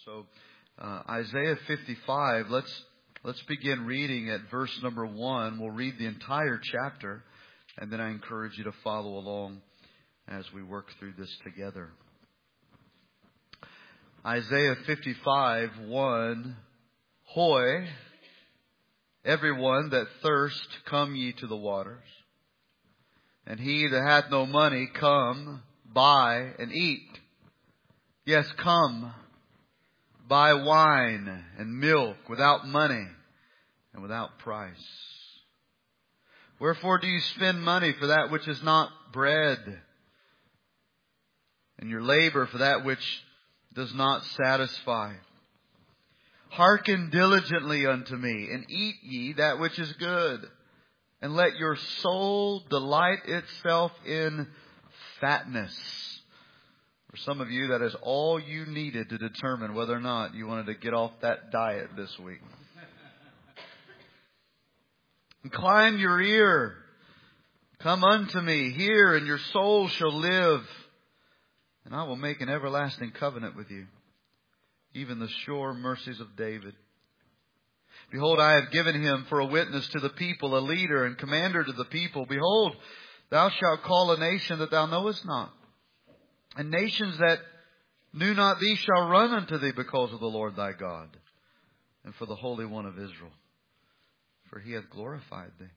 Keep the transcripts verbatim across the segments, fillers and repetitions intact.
So uh, Isaiah fifty-five, let's let's begin reading at verse number one. We'll read the entire chapter, and then I encourage you to follow along as we work through this together. Isaiah fifty-five, one, Hoy, everyone that thirst, come ye to the waters. And he that hath no money, come, buy and eat. Yes, come, buy wine and milk without money and without price. Wherefore do you spend money for that which is not bread, and your labor for that which does not satisfy? Hearken diligently unto me, and eat ye that which is good, and let your soul delight itself in fatness. For some of you, that is all you needed to determine whether or not you wanted to get off that diet this week. Incline your ear. Come unto me. Hear, and your soul shall live. And I will make an everlasting covenant with you, even the sure mercies of David. Behold, I have given him for a witness to the people, a leader and commander to the people. Behold, thou shalt call a nation that thou knowest not. And nations that knew not thee shall run unto thee because of the Lord thy God, and for the Holy One of Israel. For he hath glorified thee.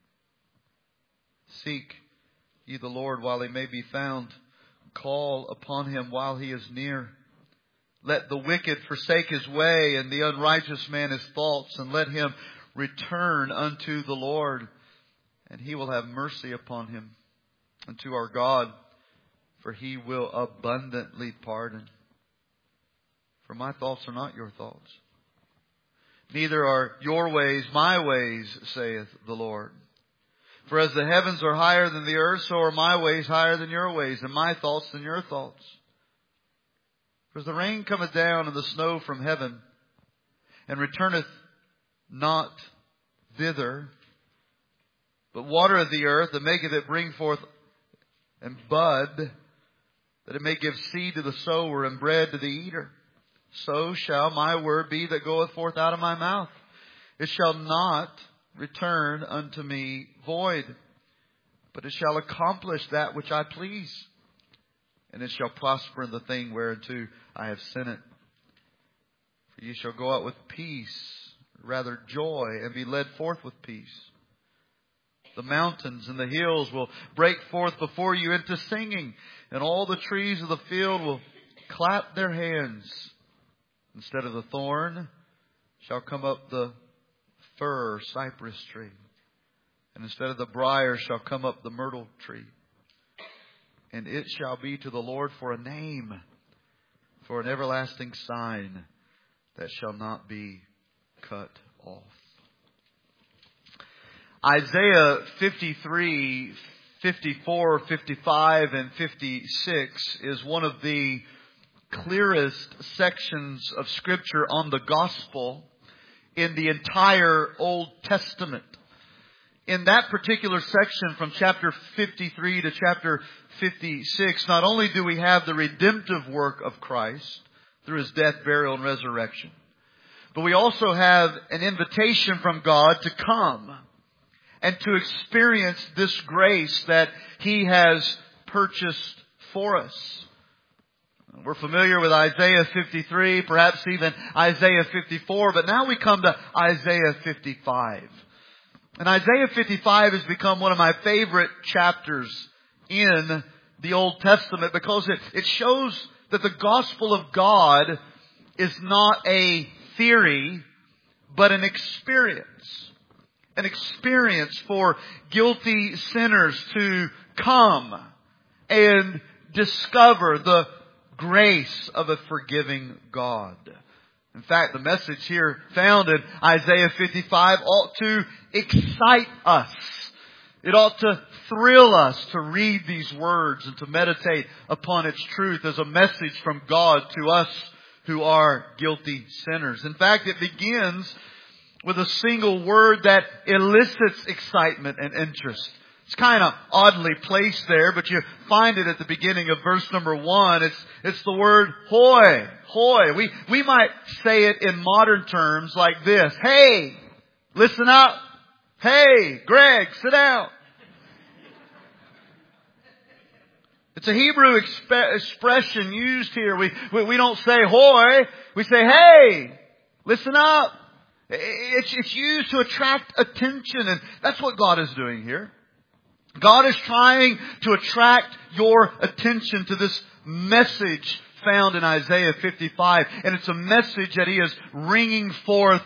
Seek ye the Lord while he may be found. Call upon him while he is near. Let the wicked forsake his way, and the unrighteous man his thoughts, and let him return unto the Lord, and he will have mercy upon him, and to our God, for he will abundantly pardon. For my thoughts are not your thoughts, neither are your ways my ways, saith the Lord. For as the heavens are higher than the earth, so are my ways higher than your ways, and my thoughts than your thoughts. For as the rain cometh down and the snow from heaven, and returneth not thither, but watereth the earth, and maketh it bring forth and bud, that it may give seed to the sower and bread to the eater, so shall my word be that goeth forth out of my mouth. It shall not return unto me void, but it shall accomplish that which I please, and it shall prosper in the thing whereunto I have sent it. For ye shall go out with peace, rather joy, and be led forth with peace. The mountains and the hills will break forth before you into singing, and all the trees of the field will clap their hands. Instead of the thorn shall come up the fir cypress tree, and instead of the briar shall come up the myrtle tree. And it shall be to the Lord for a name, for an everlasting sign that shall not be cut off. Isaiah fifty-three, fifty-four, fifty-five, and fifty-six is one of the clearest sections of Scripture on the gospel in the entire Old Testament. In that particular section from chapter fifty-three to chapter fifty-six, not only do we have the redemptive work of Christ through His death, burial, and resurrection, but we also have an invitation from God to come and to experience this grace that He has purchased for us. We're familiar with Isaiah fifty-three, perhaps even Isaiah fifty-four, but now we come to Isaiah fifty-five. And Isaiah fifty-five has become one of my favorite chapters in the Old Testament because it, it shows that the gospel of God is not a theory, but an experience. An experience for guilty sinners to come and discover the grace of a forgiving God. In fact, the message here found in Isaiah fifty-five ought to excite us. It ought to thrill us to read these words and to meditate upon its truth as a message from God to us who are guilty sinners. In fact, it begins with a single word that elicits excitement and interest. It's kind of oddly placed there, but you find it at the beginning of verse number one. It's, it's the word hoi. Hoi. We, we might say it in modern terms like this. Hey, listen up. Hey, Greg, sit down. It's a Hebrew exp- expression used here. We, we, we don't say hoi. We say, hey, listen up. It's, it's used to attract attention, and that's what God is doing here. God is trying to attract your attention to this message found in Isaiah fifty-five. And it's a message that He is ringing forth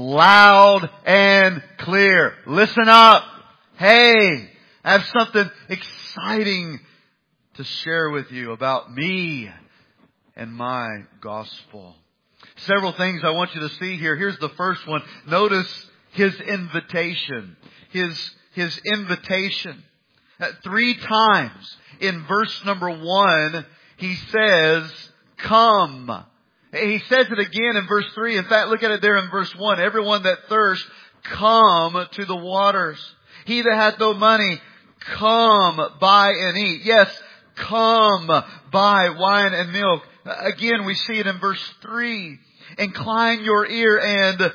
loud and clear. Listen up. Hey, I have something exciting to share with you about me and my gospel. Several things I want you to see here. Here's the first one. Notice His invitation. His, His invitation. Uh, three times in verse number one, He says, come. He says it again in verse three. In fact, look at it there in verse one. Everyone that thirsts, come to the waters. He that hath no money, come buy and eat. Yes, come buy wine and milk. Again, we see it in verse three. Incline your ear and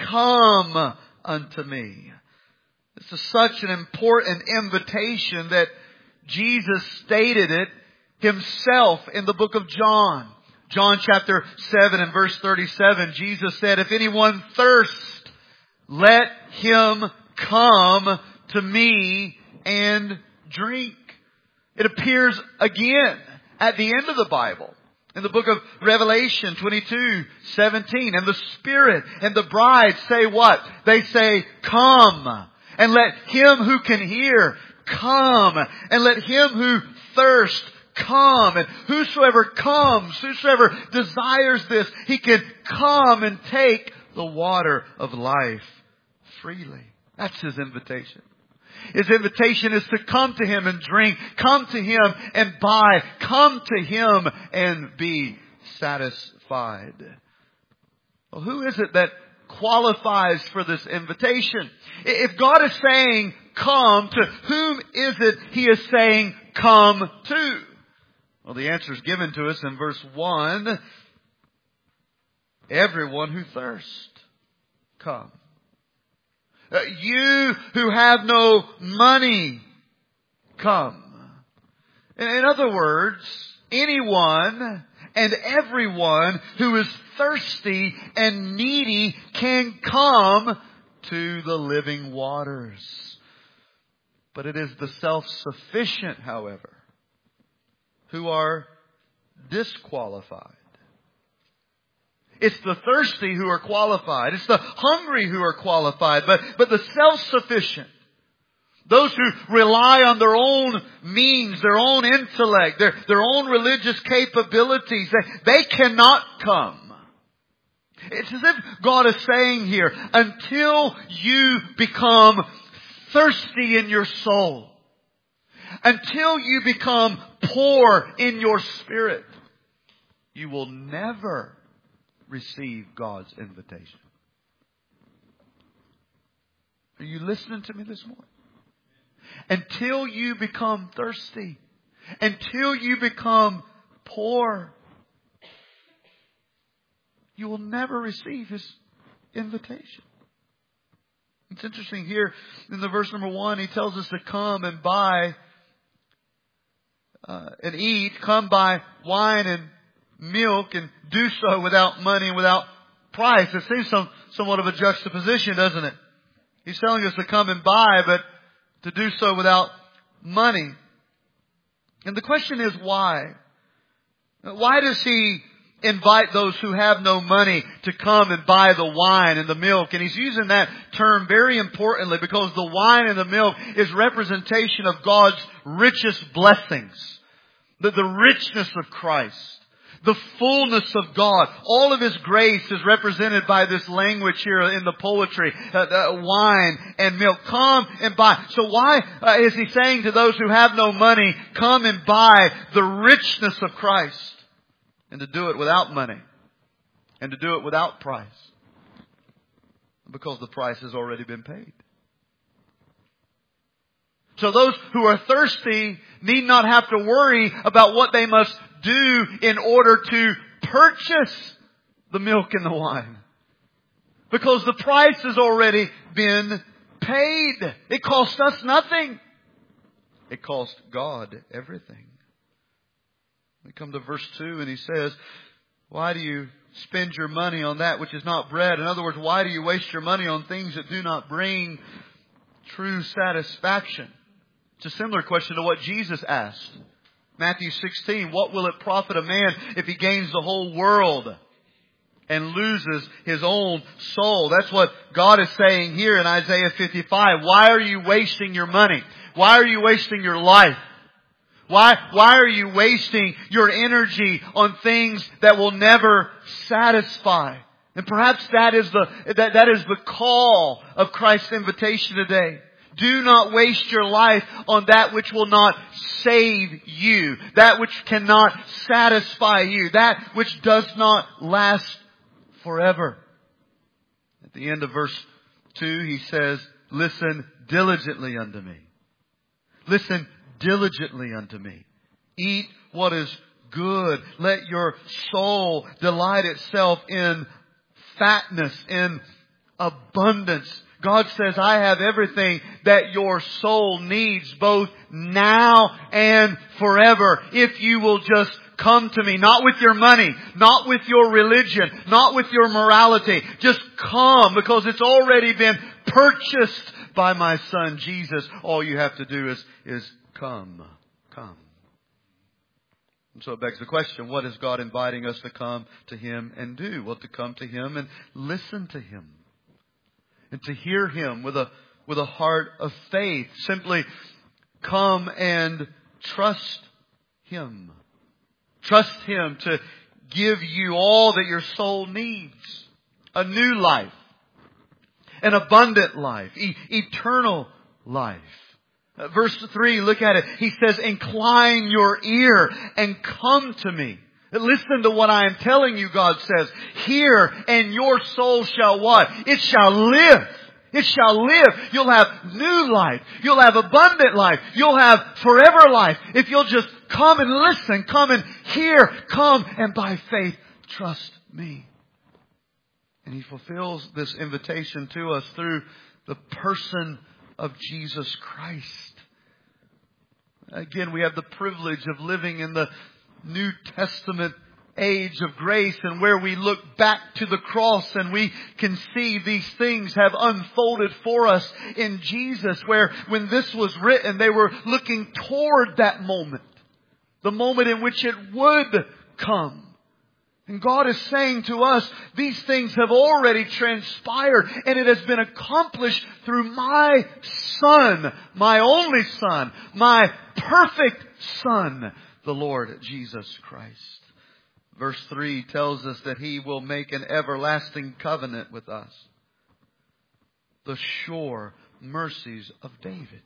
come unto me. This is such an important invitation that Jesus stated it Himself in the book of John. John chapter seven and verse thirty-seven, Jesus said, if anyone thirst, let him come to me and drink. It appears again at the end of the Bible. In the book of Revelation twenty-two seventeen, and the Spirit and the bride say what? They say, come. And let him who can hear come. And let him who thirsts come. And whosoever comes, whosoever desires this, he can come and take the water of life freely. That's His invitation. His invitation is to come to Him and drink. Come to Him and buy. Come to Him and be satisfied. Well, who is it that qualifies for this invitation? If God is saying come, to whom is it He is saying come to? Well, the answer is given to us in verse one. Everyone who thirsts, come. Uh, you who have no money, come. In other words, anyone and everyone who is thirsty and needy can come to the living waters. But it is the self-sufficient, however, who are disqualified. It's the thirsty who are qualified. It's the hungry who are qualified. But, but the self-sufficient, those who rely on their own means, their own intellect, their, their own religious capabilities, they, they cannot come. It's as if God is saying here, until you become thirsty in your soul, until you become poor in your spirit, you will never receive God's invitation. Are you listening to me this morning? Until you become thirsty, until you become poor, you will never receive His invitation. It's interesting here in the verse number one, He tells us to come and buy uh, and eat, come buy wine and milk and do so without money and without price. It seems some, somewhat of a juxtaposition, doesn't it? He's telling us to come and buy, but to do so without money. And the question is why? Why does He invite those who have no money to come and buy the wine and the milk? And He's using that term very importantly because the wine and the milk is representation of God's richest blessings. The, the richness of Christ. The fullness of God. All of His grace is represented by this language here in the poetry. Uh, uh, wine and milk. Come and buy. So why uh, is He saying to those who have no money, come and buy the richness of Christ? And to do it without money. And to do it without price. Because the price has already been paid. So those who are thirsty need not have to worry about what they must do in order to purchase the milk and the wine. Because the price has already been paid. It cost us nothing. It cost God everything. We come to verse two and he says, why do you spend your money on that which is not bread? In other words, why do you waste your money on things that do not bring true satisfaction? It's a similar question to what Jesus asked. Matthew sixteen, what will it profit a man if he gains the whole world and loses his own soul? That's what God is saying here in Isaiah fifty-five. Why are you wasting your money? Why are you wasting your life? Why, why are you wasting your energy on things that will never satisfy? And perhaps that is the, that, that is the call of Christ's invitation today. Do not waste your life on that which will not save you. That which cannot satisfy you. That which does not last forever. At the end of verse two, he says, listen diligently unto me. Listen diligently unto me. Eat what is good. Let your soul delight itself in fatness, in abundance. God says, I have everything that your soul needs, both now and forever, if you will just come to me. Not with your money, not with your religion, not with your morality. Just come, because it's already been purchased by my Son Jesus. All you have to do is, is come. Come. And so it begs the question, what is God inviting us to come to Him and do? Well, to come to Him and listen to Him. And to hear Him with a, with a heart of faith. Simply come and trust Him. Trust Him to give you all that your soul needs. A new life. An abundant life. E- eternal life. Uh, verse three, look at it. He says, incline your ear and come to me. Listen to what I am telling you, God says. Hear, and your soul shall what? It shall live. It shall live. You'll have new life. You'll have abundant life. You'll have forever life. If you'll just come and listen, come and hear, come and by faith trust me. And He fulfills this invitation to us through the person of Jesus Christ. Again, we have the privilege of living in the New Testament age of grace, and where we look back to the cross and we can see these things have unfolded for us in Jesus, where when this was written, they were looking toward that moment, the moment in which it would come. And God is saying to us, these things have already transpired, and it has been accomplished through my Son, my only Son, my perfect Son, the Lord Jesus Christ. Verse three tells us that He will make an everlasting covenant with us. The sure mercies of David.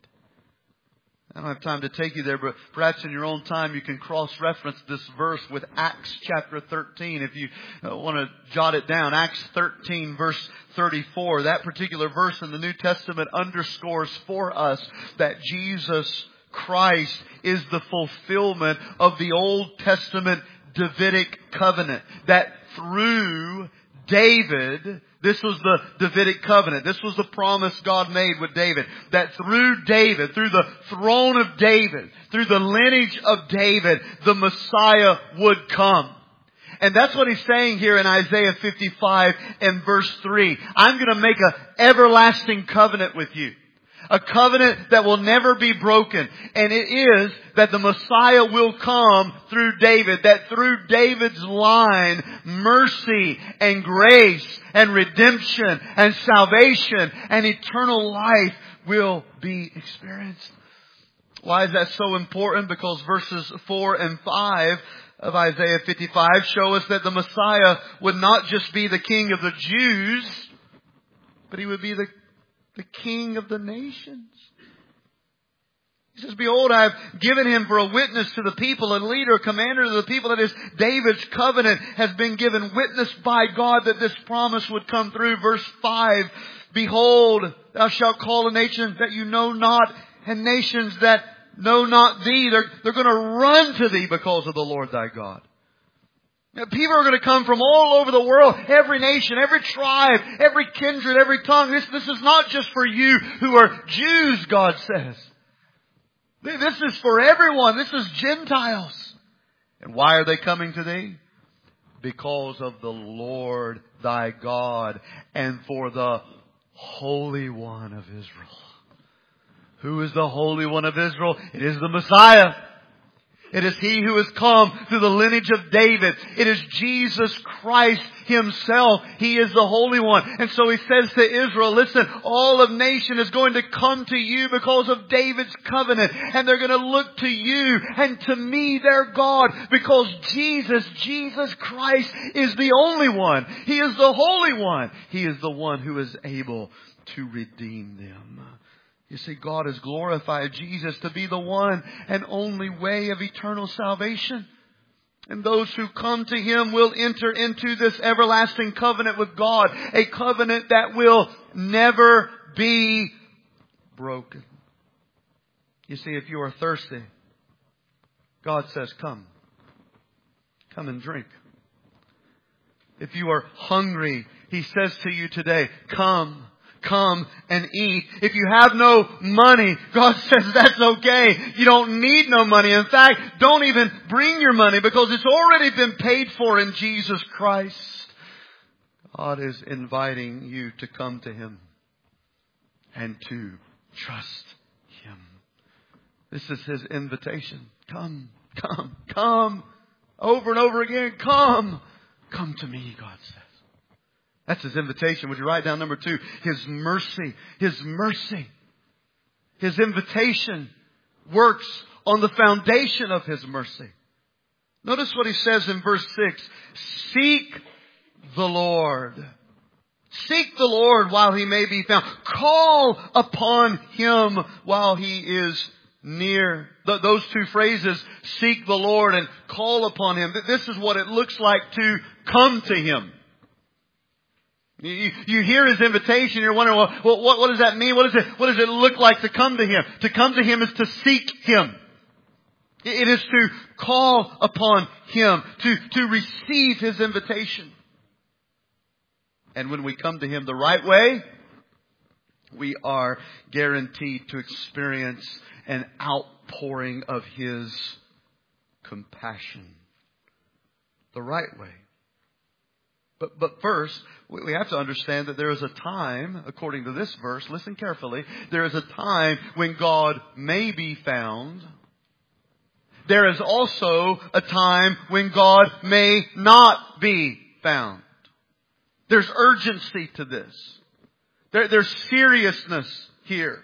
I don't have time to take you there, but perhaps in your own time you can cross-reference this verse with Acts chapter thirteen. If you want to jot it down, Acts thirteen verse thirty-four. That particular verse in the New Testament underscores for us that Jesus Christ is the fulfillment of the Old Testament Davidic covenant. That through David, this was the Davidic covenant. This was the promise God made with David. That through David, through the throne of David, through the lineage of David, the Messiah would come. And that's what He's saying here in Isaiah fifty-five and verse three. I'm going to make an everlasting covenant with you. A covenant that will never be broken. And it is that the Messiah will come through David. That through David's line, mercy and grace and redemption and salvation and eternal life will be experienced. Why is that so important? Because verses four and five of Isaiah fifty-five show us that the Messiah would not just be the King of the Jews, but He would be the The King of the nations. He says, behold, I have given Him for a witness to the people, a leader, a commander to the people. That is, David's covenant has been given witness by God that this promise would come through. Verse five, behold, thou shalt call a nation that you know not, and nations that know not Thee, they're, they're going to run to Thee because of the Lord Thy God. Now, people are going to come from all over the world, every nation, every tribe, every kindred, every tongue. This, this is not just for you who are Jews, God says. This is for everyone. This is Gentiles. And why are they coming to Thee? Because of the Lord Thy God and for the Holy One of Israel. Who is the Holy One of Israel? It is the Messiah. It is He who has come through the lineage of David. It is Jesus Christ Himself. He is the Holy One. And so He says to Israel, listen, all of nation is going to come to you because of David's covenant. And they're going to look to you and to me, their God, because Jesus, Jesus Christ is the only one. He is the Holy One. He is the one who is able to redeem them. You see, God has glorified Jesus to be the one and only way of eternal salvation. And those who come to Him will enter into this everlasting covenant with God. A covenant that will never be broken. You see, if you are thirsty, God says, come. Come and drink. If you are hungry, He says to you today, come. Come and eat. If you have no money, God says that's okay. You don't need no money. In fact, don't even bring your money because it's already been paid for in Jesus Christ. God is inviting you to come to Him and to trust Him. This is His invitation. Come, come, come. Over and over again, come. Come to me, God says. That's His invitation. Would you write down number two? His mercy. His mercy. His invitation works on the foundation of His mercy. Notice what He says in verse six. Seek the Lord. Seek the Lord while He may be found. Call upon Him while He is near. Th- those two phrases, seek the Lord and call upon Him. This is what it looks like to come to Him. You, you hear His invitation, you're wondering, well, what, what does that mean? What, is it, what does it look like to come to Him? To come to Him is to seek Him. It is to call upon Him, to, to receive His invitation. And when we come to Him the right way, we are guaranteed to experience an outpouring of His compassion. The right way. But, but first, we have to understand that there is a time, according to this verse, listen carefully, there is a time when God may be found. There is also a time when God may not be found. There's urgency to this. There, there's seriousness here.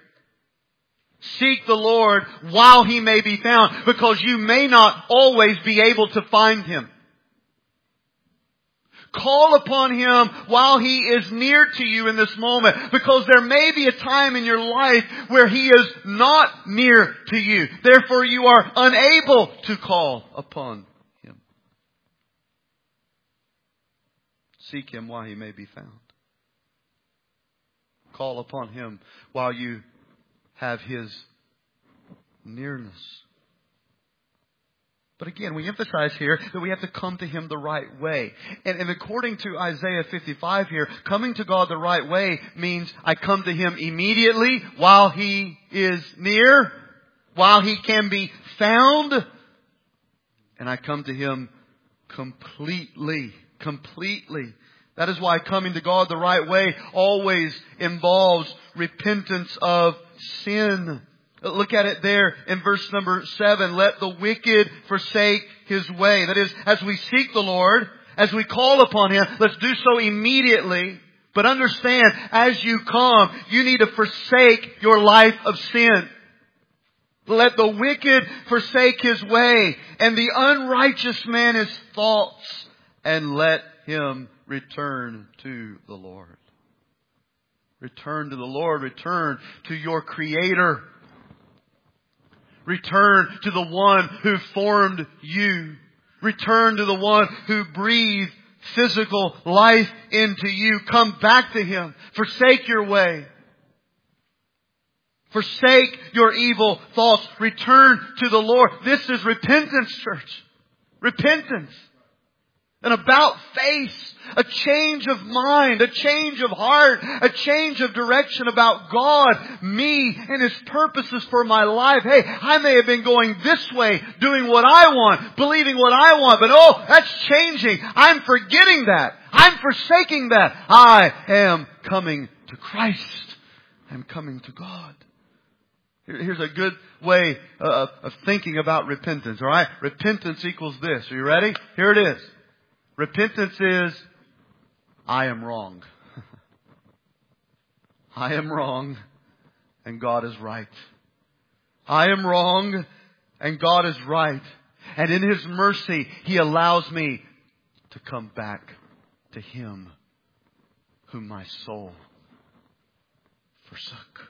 Seek the Lord while He may be found, because you may not always be able to find Him. Call upon Him while He is near to you in this moment, because there may be a time in your life where He is not near to you. Therefore, you are unable to call upon Him. Seek Him while He may be found. Call upon Him while you have His nearness. But again, we emphasize here that we have to come to Him the right way. And, and according to Isaiah fifty-five here, coming to God the right way means I come to Him immediately while He is near, while He can be found. And I come to Him completely, completely. That is why coming to God the right way always involves repentance of sin. Look at it there in verse number seven. Let the wicked forsake his way. That is, as we seek the Lord, as we call upon Him, let's do so immediately. But understand, as you come, you need to forsake your life of sin. Let the wicked forsake his way, and the unrighteous man his thoughts, and let him return to the Lord. Return to the Lord. Return to your Creator. Return to the one who formed you. Return to the one who breathed physical life into you. Come back to Him. Forsake your way. Forsake your evil thoughts. Return to the Lord. This is repentance, church. Repentance. An about face. A change of mind. A change of heart. A change of direction about God, me, and His purposes for my life. Hey, I may have been going this way, doing what I want, believing what I want, but oh, that's changing. I'm forgetting that. I'm forsaking that. I am coming to Christ. I'm coming to God. Here's a good way of thinking about repentance, all right? Repentance equals this. Are you ready? Here it is. Repentance is, I am wrong. I am wrong and God is right. I am wrong and God is right. And in His mercy, He allows me to come back to Him whom my soul forsook.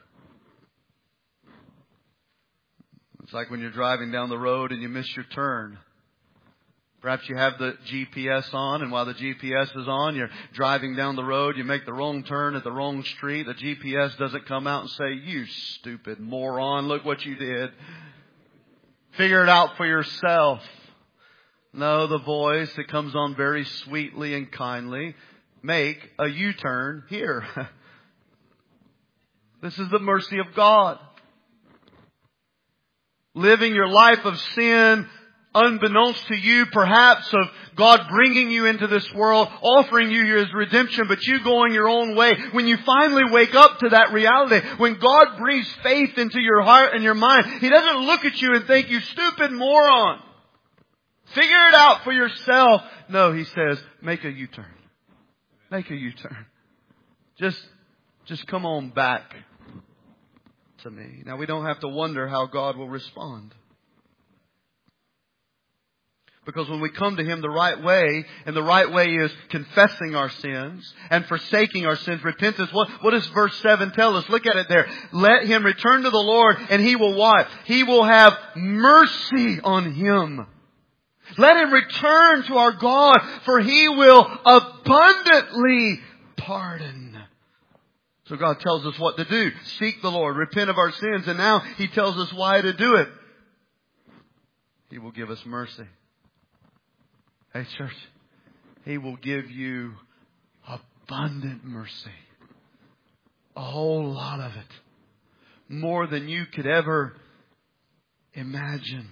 It's like when you're driving down the road and you miss your turn. Perhaps you have the G P S on, and while the G P S is on, you're driving down the road, you make the wrong turn at the wrong street. The G P S doesn't come out and say, "You stupid moron, look what you did. Figure it out for yourself." No, the voice that comes on very sweetly and kindly, make a U-turn here. This is the mercy of God. Living your life of sin, unbeknownst to you, perhaps, of God bringing you into this world, offering you His redemption, but you going your own way. When you finally wake up to that reality, when God breathes faith into your heart and your mind, He doesn't look at you and think, "You stupid moron. Figure it out for yourself." No, He says, make a U-turn. Make a U-turn. Just, just come on back to me. Now, we don't have to wonder how God will respond. Because when we come to Him the right way, and the right way is confessing our sins and forsaking our sins, repentance, what, what does verse seven tell us? Look at it there. Let him return to the Lord, and He will what? He will have mercy on him. Let him return to our God, for He will abundantly pardon. So God tells us what to do. Seek the Lord, repent of our sins, and now He tells us why to do it. He will give us mercy. Hey, church, He will give you abundant mercy. A whole lot of it. More than you could ever imagine.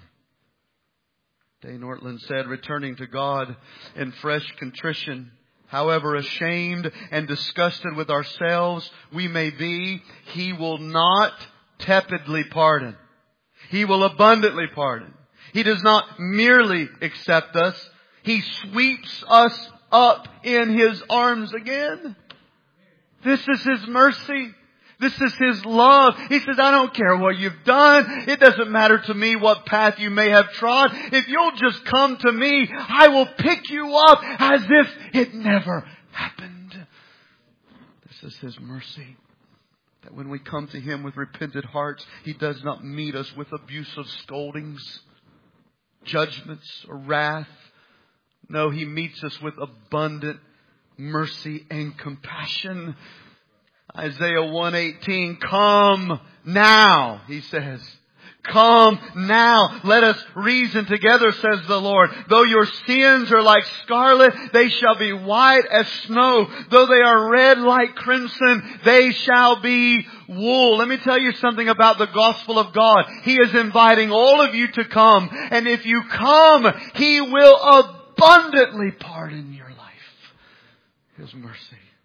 Dane Ortland said, returning to God in fresh contrition, however ashamed and disgusted with ourselves we may be, He will not tepidly pardon. He will abundantly pardon. He does not merely accept us. He sweeps us up in His arms again. This is His mercy. This is His love. He says, I don't care what you've done. It doesn't matter to me what path you may have trod. If you'll just come to me, I will pick you up as if it never happened. This is His mercy. That when we come to Him with repentant hearts, He does not meet us with abusive scoldings, judgments, or wrath. No, He meets us with abundant mercy and compassion. Isaiah one eighteen, come now, He says. Come now. Let us reason together, says the Lord. Though your sins are like scarlet, they shall be white as snow. Though they are red like crimson, they shall be wool. Let me tell you something about the gospel of God. He is inviting all of you to come. And if you come, He will abundantly pardon your life. His mercy.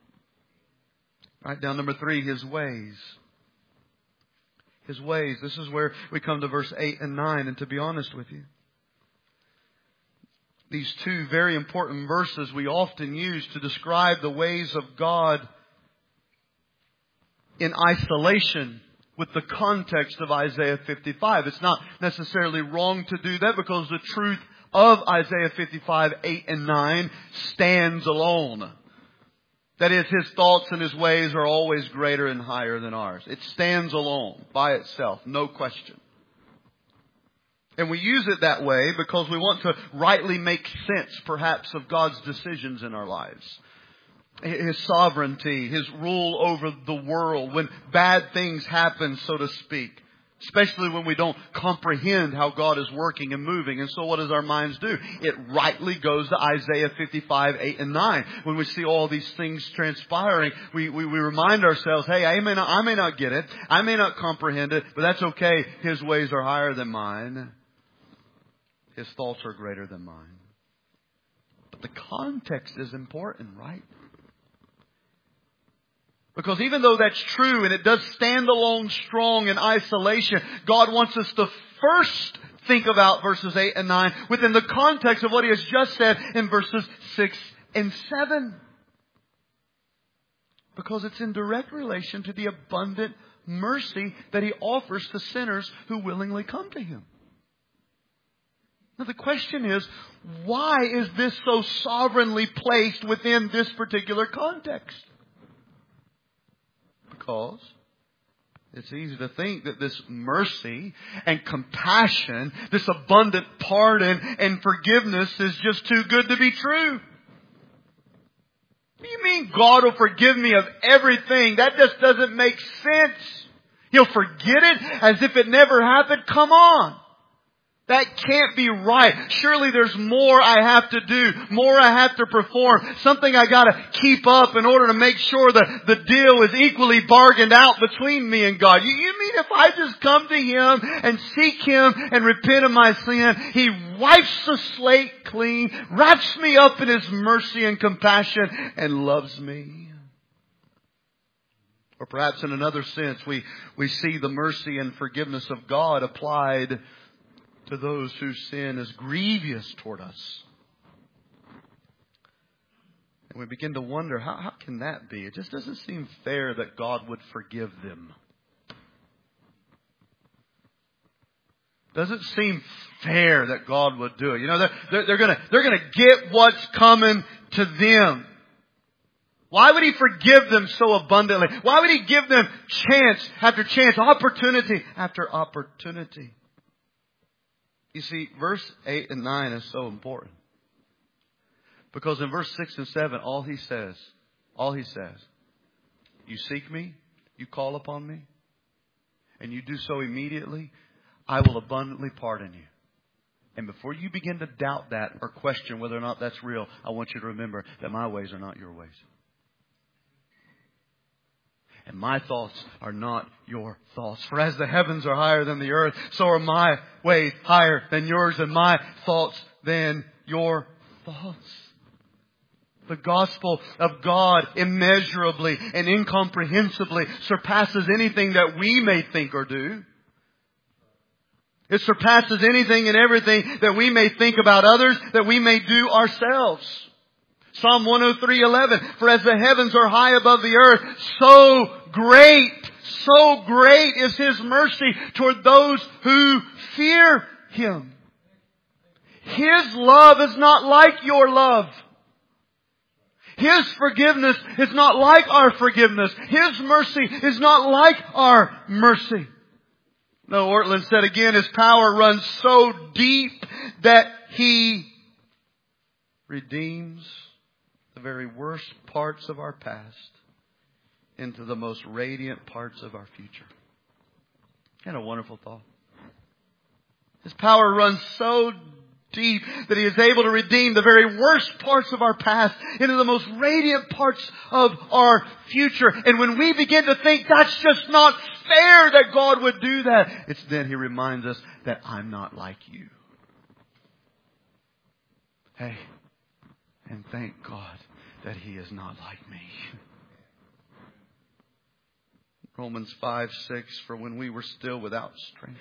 Write down number three, His ways. His ways. This is where we come to verse eight and nine. And to be honest with you, these two very important verses we often use to describe the ways of God in isolation with the context of Isaiah fifty-five. It's not necessarily wrong to do that because the truth of Isaiah fifty-five, eight and nine stands alone. That is, His thoughts and His ways are always greater and higher than ours. It stands alone, by itself, no question. And we use it that way because we want to rightly make sense, perhaps, of God's decisions in our lives. His sovereignty, His rule over the world, when bad things happen, so to speak. Especially when we don't comprehend how God is working and moving. And so what does our minds do? It rightly goes to Isaiah fifty-five, eight and nine. When we see all these things transpiring, we, we, we remind ourselves, hey, I may, not, I may not get it. I may not comprehend it, but that's okay. His ways are higher than mine. His thoughts are greater than mine. But the context is important, right? Because even though that's true and it does stand alone strong in isolation, God wants us to first think about verses eight and nine within the context of what He has just said in verses six and seven. Because it's in direct relation to the abundant mercy that He offers to sinners who willingly come to Him. Now the question is, why is this so sovereignly placed within this particular context? Because it's easy to think that this mercy and compassion, this abundant pardon and forgiveness is just too good to be true. What do you mean God will forgive me of everything? That just doesn't make sense. He'll forget it as if it never happened? Come on. That can't be right. Surely there's more I have to do, more I have to perform, something I gotta keep up in order to make sure that the deal is equally bargained out between me and God. You, you mean if I just come to Him and seek Him and repent of my sin, He wipes the slate clean, wraps me up in His mercy and compassion, and loves me? Or perhaps in another sense, we, we see the mercy and forgiveness of God applied to those whose sin is grievous toward us. And we begin to wonder, how, how can that be? It just doesn't seem fair that God would forgive them. Doesn't seem fair that God would do it. You know, they're, they're, they're gonna, they're gonna get what's coming to them. Why would He forgive them so abundantly? Why would He give them chance after chance, opportunity after opportunity? You see, verse eight and nine is so important. Because in verse six and seven, all He says, all He says, you seek me, you call upon me, and you do so immediately, I will abundantly pardon you. And before you begin to doubt that or question whether or not that's real, I want you to remember that my ways are not your ways. And my thoughts are not your thoughts. For as the heavens are higher than the earth, so are my ways higher than yours, and my thoughts than your thoughts. The gospel of God immeasurably and incomprehensibly surpasses anything that we may think or do. It surpasses anything and everything that we may think about others, that we may do ourselves. Psalm one oh three eleven, for as the heavens are high above the earth, so great, so great is His mercy toward those who fear Him. His love is not like your love. His forgiveness is not like our forgiveness. His mercy is not like our mercy. No, Ortland said again, His power runs so deep that He redeems the very worst parts of our past into the most radiant parts of our future. What a wonderful thought. His power runs so deep that He is able to redeem the very worst parts of our past into the most radiant parts of our future. And when we begin to think that's just not fair that God would do that, it's then He reminds us that I'm not like you. Hey, and thank God that He is not like me. Romans five, six, for when we were still without strength,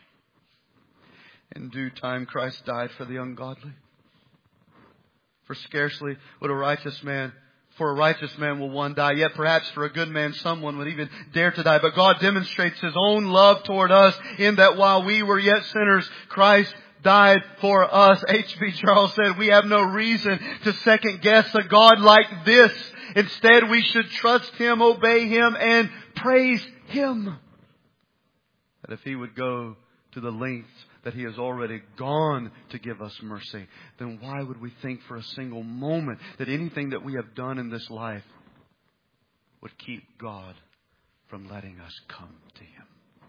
in due time Christ died for the ungodly. For scarcely would a righteous man, for a righteous man will one die, yet perhaps for a good man someone would even dare to die. But God demonstrates His own love toward us in that while we were yet sinners, Christ died for us. H B Charles said, we have no reason to second guess a God like this. Instead, we should trust Him, obey Him, and praise Him. That if He would go to the lengths that He has already gone to give us mercy, then why would we think for a single moment that anything that we have done in this life would keep God from letting us come to Him?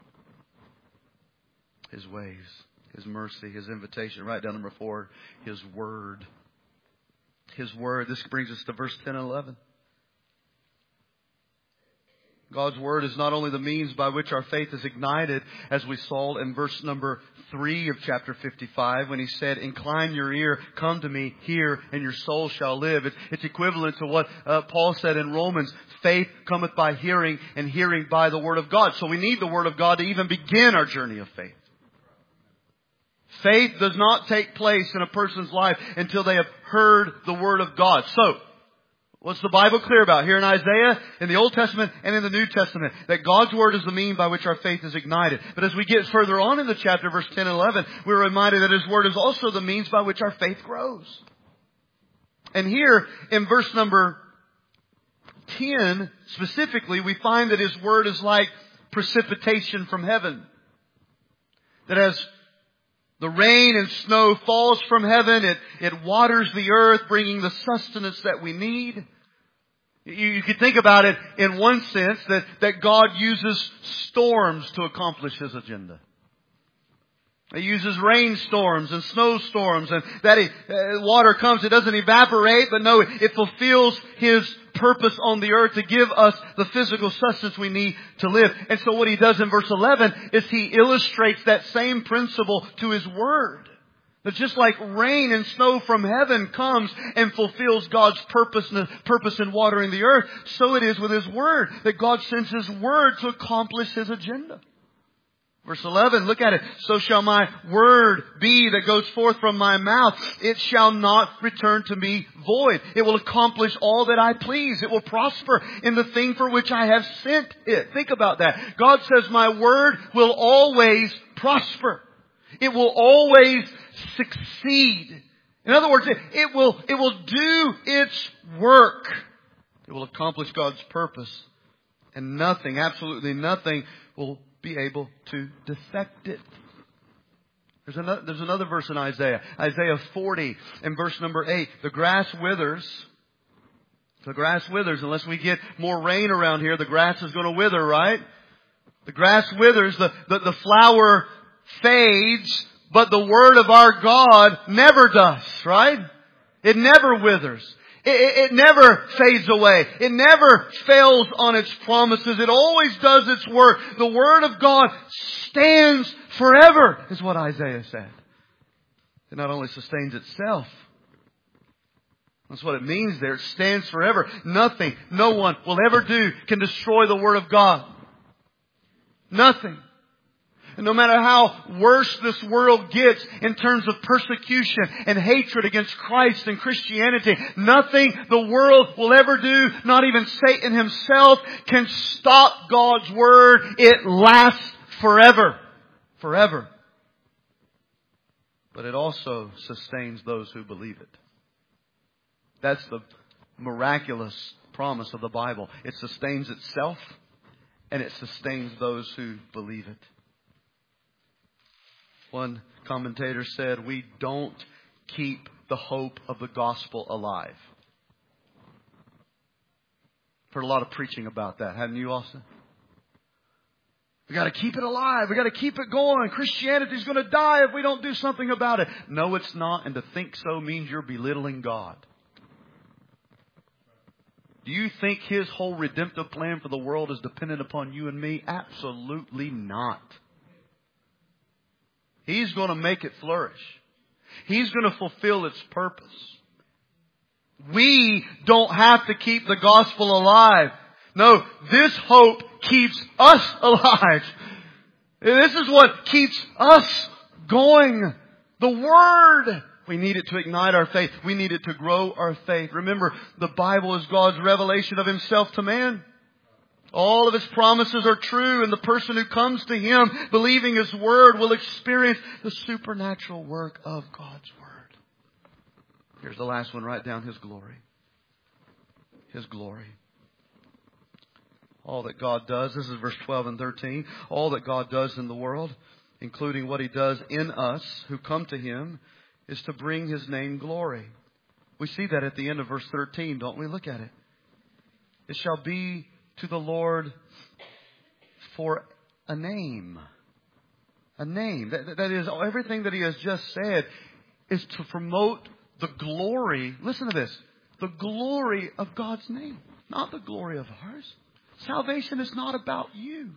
His ways, His mercy, His invitation. Write down number four, His Word. His Word. This brings us to verse ten and eleven. God's Word is not only the means by which our faith is ignited, as we saw in verse number three of chapter fifty-five, when He said, incline your ear, come to me, hear, and your soul shall live. It's, it's equivalent to what uh, Paul said in Romans, faith cometh by hearing, and hearing by the Word of God. So we need the Word of God to even begin our journey of faith. Faith does not take place in a person's life until they have heard the Word of God. So, what's the Bible clear about here in Isaiah, in the Old Testament, and in the New Testament? That God's Word is the means by which our faith is ignited. But as we get further on in the chapter, verse ten and eleven, we're reminded that His Word is also the means by which our faith grows. And here, in verse number ten, specifically, we find that His Word is like precipitation from heaven. That as the rain and snow falls from heaven, it, it waters the earth, bringing the sustenance that we need. You, you could think about it in one sense that, that God uses storms to accomplish His agenda. He uses rainstorms and snowstorms, and that he, uh, water comes. It doesn't evaporate, but no, it, it fulfills His purpose on the earth to give us the physical sustenance we need to live. And so what He does in verse eleven is He illustrates that same principle to His Word. That just like rain and snow from heaven comes and fulfills God's purpose, purpose in watering the earth, so it is with His Word. That God sends His Word to accomplish His agenda. Verse eleven, look at it. So shall my word be that goes forth from my mouth. It shall not return to me void. It will accomplish all that I please. It will prosper in the thing for which I have sent it. Think about that. God says my word will always prosper. It will always succeed. In other words, it, it will, it will do its work. It will accomplish God's purpose. And nothing, absolutely nothing will be able to defect it. There's another, there's another verse in Isaiah. Isaiah forty and verse number eight. The grass withers. The grass withers. Unless we get more rain around here, the grass is going to wither, right? The grass withers. The, the, the flower fades. But the word of our God never does, right? It never withers. It, it never fades away. It never fails on its promises. It always does its work. The Word of God stands forever, is what Isaiah said. It not only sustains itself. That's what it means there. It stands forever. Nothing, no one will ever do can destroy the Word of God. Nothing. And no matter how worse this world gets in terms of persecution and hatred against Christ and Christianity, nothing the world will ever do, not even Satan himself, can stop God's Word. It lasts forever. Forever. But it also sustains those who believe it. That's the miraculous promise of the Bible. It sustains itself and it sustains those who believe it. One commentator said, we don't keep the hope of the gospel alive. Heard a lot of preaching about that, haven't you also? We got to keep it alive. We got to keep it going. Christianity's going to die if we don't do something about it. No, it's not. And to think so means you're belittling God. Do you think His whole redemptive plan for the world is dependent upon you and me? Absolutely not. He's going to make it flourish. He's going to fulfill its purpose. We don't have to keep the gospel alive. No, this hope keeps us alive. This is what keeps us going. The Word. We need it to ignite our faith. We need it to grow our faith. Remember, the Bible is God's revelation of Himself to man. All of His promises are true, and the person who comes to Him believing His Word will experience the supernatural work of God's Word. Here's the last one. Write down His glory. His glory. All that God does, this is verse twelve and thirteen, all that God does in the world including what He does in us who come to Him, is to bring His name glory. We see that at the end of verse thirteen, don't we? Look at it. It shall be to the Lord for a name. A name. That, that is, everything that He has just said is to promote the glory. Listen to this. The glory of God's name. Not the glory of ours. Salvation is not about you.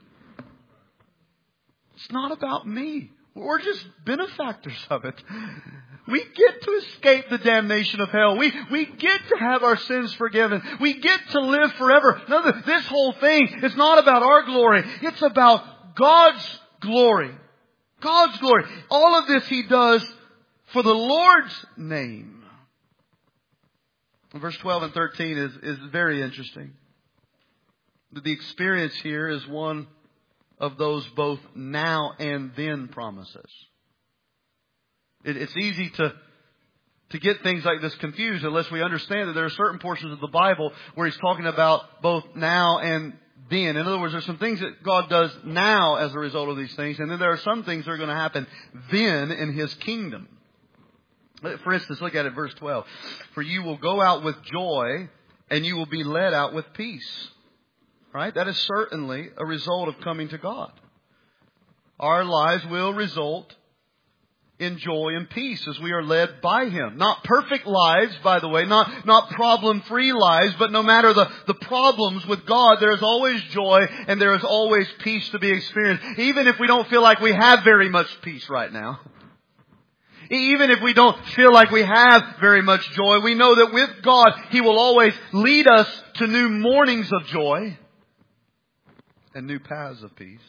It's not about me. We're just benefactors of it. We get to escape the damnation of hell. We, we get to have our sins forgiven. We get to live forever. No, this whole thing is not about our glory. It's about God's glory. God's glory. All of this He does for the Lord's name. Verse twelve and thirteen is, is very interesting. The experience here is one of those both now and then promises. It, it's easy to, to get things like this confused unless we understand that there are certain portions of the Bible where He's talking about both now and then. In other words, there's some things that God does now as a result of these things, and then there are some things that are going to happen then in His kingdom. For instance, look at it, verse twelve. For you will go out with joy, and you will be led out with peace. Right? That is certainly a result of coming to God. Our lives will result in joy and peace as we are led by Him. Not perfect lives, by the way, not, not problem-free lives, but no matter the, the problems with God, there is always joy and there is always peace to be experienced. Even if we don't feel like we have very much peace right now. Even if we don't feel like we have very much joy, we know that with God, He will always lead us to new mornings of joy and new paths of peace.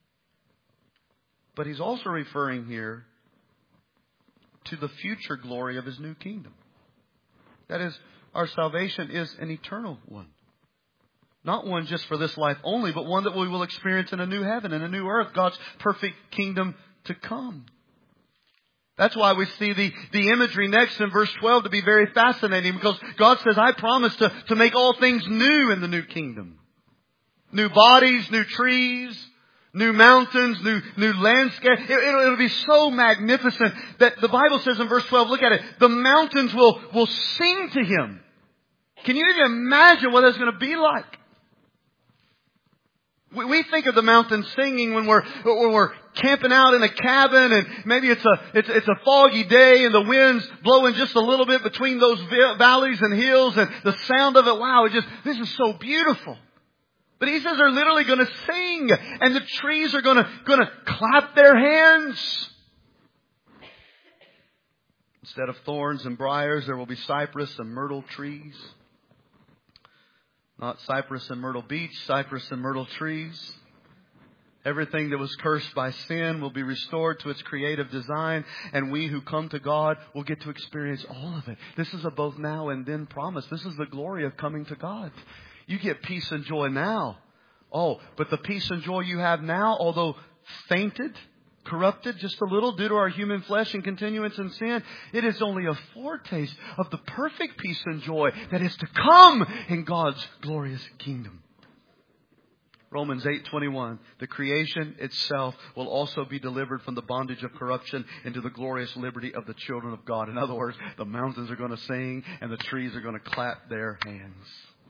But He's also referring here to the future glory of His new kingdom. That is, our salvation is an eternal one. Not one just for this life only, but one that we will experience in a new heaven and a new earth, God's perfect kingdom to come. That's why we see the, the imagery next in verse twelve to be very fascinating, because God says, I promise to, to make all things new in the new kingdom. New bodies, new trees, new mountains, new, new landscape. It, it'll, it'll be so magnificent that the Bible says in verse twelve, look at it, the mountains will, will sing to Him. Can you even imagine what that's going to be like? We, we think of the mountains singing when we're, when we're camping out in a cabin, and maybe it's a, it's, it's a foggy day and the wind's blowing just a little bit between those valleys and hills, and the sound of it, wow, it just, this is so beautiful. But He says they're literally going to sing, and the trees are going to, going to clap their hands. Instead of thorns and briars, there will be cypress and myrtle trees. Not Cypress and Myrtle Beach, cypress and myrtle trees. Everything that was cursed by sin will be restored to its creative design, and we who come to God will get to experience all of it. This is a both now and then promise. This is the glory of coming to God. You get peace and joy now. Oh, but the peace and joy you have now, although fainted, corrupted just a little due to our human flesh and continuance in sin, it is only a foretaste of the perfect peace and joy that is to come in God's glorious kingdom. Romans eight twenty-one, the creation itself will also be delivered from the bondage of corruption into the glorious liberty of the children of God. In other words, the mountains are going to sing and the trees are going to clap their hands.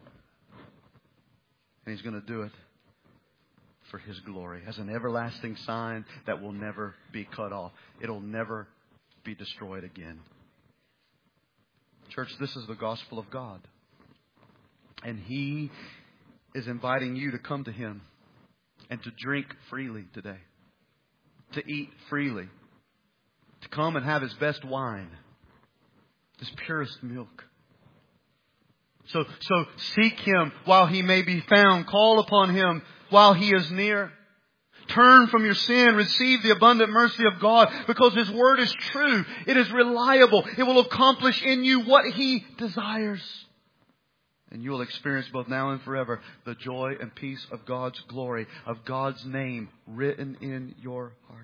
And He's going to do it for His glory as an everlasting sign that will never be cut off. It'll never be destroyed again. Church, this is the gospel of God. And He is inviting you to come to Him and to drink freely today. To eat freely. To come and have His best wine. His purest milk. So, so seek Him while He may be found. Call upon Him while He is near. Turn from your sin. Receive the abundant mercy of God, because His word is true. It is reliable. It will accomplish in you what He desires. And you will experience both now and forever the joy and peace of God's glory, of God's name written in your heart.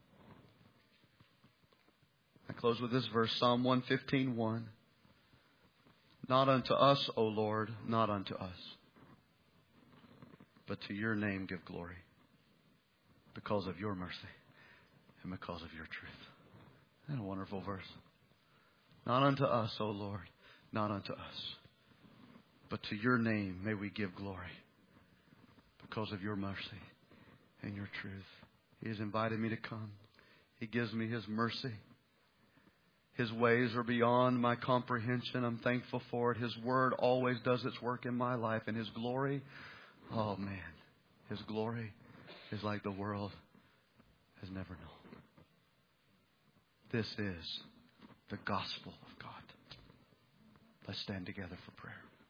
I close with this verse, Psalm one fifteen, one. Not unto us, O Lord, not unto us, but to your name give glory, because of your mercy. and because of your truth. Isn't that a wonderful verse? Not unto us, O Lord, not unto us, but to your name may we give glory because of your mercy and your truth. He has invited me to come. He gives me His mercy. His ways are beyond my comprehension. I'm thankful for it. His word always does its work in my life. And His glory, oh man, His glory is like the world has never known. This is the gospel of God. Let's stand together for prayer.